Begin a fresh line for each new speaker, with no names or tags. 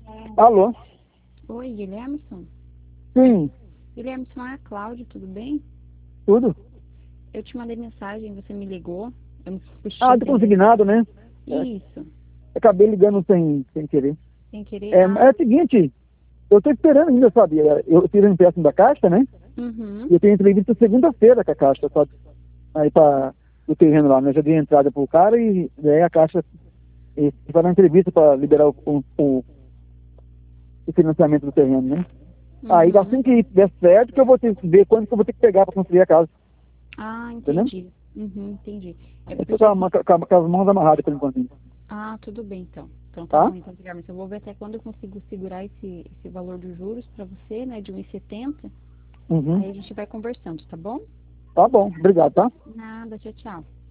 Alô?
Oi, Guilhermeson?
Sim,
Guilhermeson, é a Cláudia, tudo bem?
tudo?
Eu te mandei mensagem, você me ligou. Eu não pude te
Ah, do
entender.
consignado, né? É,
Isso,
acabei ligando sem querer.
sem querer.
É,
Ah,
é o seguinte, eu tô esperando ainda, sabe? Eu fiz um empréstimo da Caixa, né?
uhum.
E eu tenho entrevista segunda-feira com a Caixa, sabe? Aí para o terreno lá, né? Já dei entrada pro cara e aí a Caixa vai dar entrevista para liberar o financiamento do terreno, né? Aí
Uhum.
assim que der certo, que eu vou ter que ver quanto que eu vou ter que pegar para construir a casa,
Ah,
entendeu?
entendi. Uhum, entendi. É
Eu tô
porque assim.
com as mãos amarradas por enquanto,
Ah, tudo bem então. Então tá
tá?
bom, então, Guilherme. Eu vou ver até quando eu consigo segurar esse valor dos juros para você, né? De 1,70.
Uhum.
Aí a gente vai conversando, tá bom?
Tá bom, obrigado, tá?
Nada, tchau, tchau.